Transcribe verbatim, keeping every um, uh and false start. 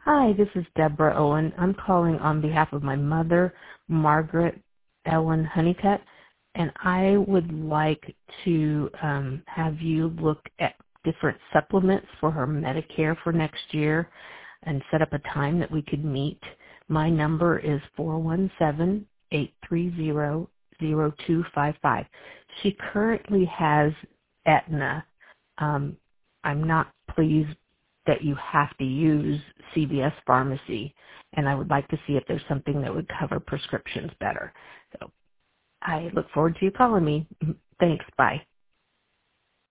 Hi, this is Deborah Owen. I'm calling on behalf of my mother, Margaret Ellen Honeycutt, and I would like to um, have you look at different supplements for her Medicare for next year and set up a time that we could meet. My number is four one seven, eight three zero, zero two five five. She currently has Aetna. Um, I'm not pleased that you have to use C V S Pharmacy, and I would like to see if there's something that would cover prescriptions better. So I look forward to you calling me. Thanks. Bye.